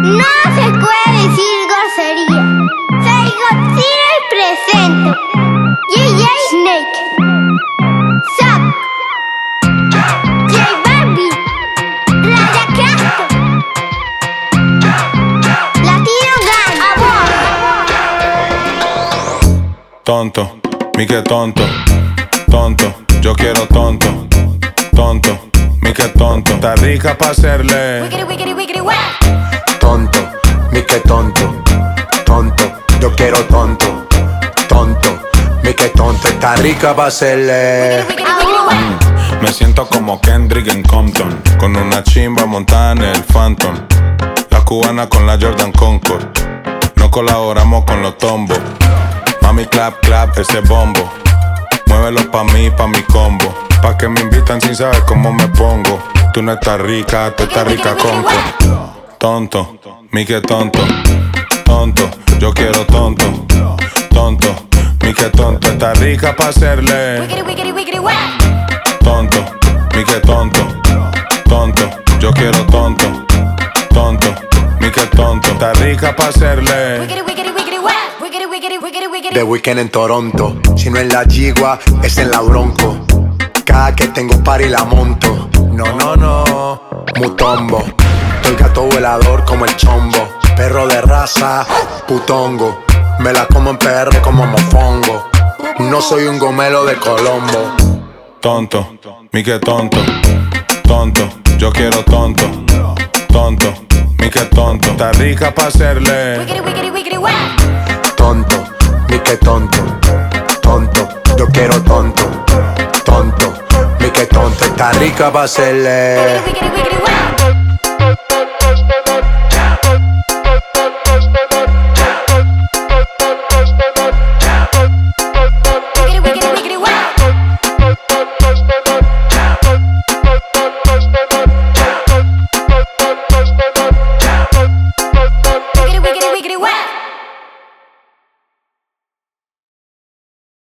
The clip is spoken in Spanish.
No se puede decir grosería. Soy Godzilla y presento DJ Snake, Zap, J Barbie, Raya Craft, Latino Gang, Amor. Tonto, mi que tonto, tonto, yo quiero tonto, tonto, mi que tonto. Está rica pa' hacerle. Tonto, mi que tonto, tonto, yo quiero tonto, tonto, mi que tonto. Está rica pa' hacerle. Me siento como Kendrick en Compton, con una chimba montada en el Phantom. La cubana con la Jordan Concord, no colaboramos con los tombos. Mami clap clap ese bombo, muévelo pa' mí, pa' mi combo. Pa' que me invitan sin saber cómo me pongo. Tú no estás rica, tú estás rica conco. Tonto, mi que tonto, tonto, yo quiero tonto, tonto, mi que tonto. Está rica pa' hacerle. Tonto, mi que tonto, tonto, yo quiero tonto, tonto, mi que tonto. Está rica pa' hacerle. The Weeknd en Toronto, si no en la Yigua, es en la Bronco. Cada que tengo party la monto. No, no, no, mutombo. El gato volador como el chombo. Perro de raza, putongo. Me la como en PR como mofongo. No soy un gomelo de Colombo. Tonto, mi que tonto, tonto, yo quiero tonto, tonto, mi que tonto. Está rica pa' hacerle. Tonto, mi que tonto, tonto, yo quiero tonto, tonto, mi que tonto. Está rica pa' hacerle.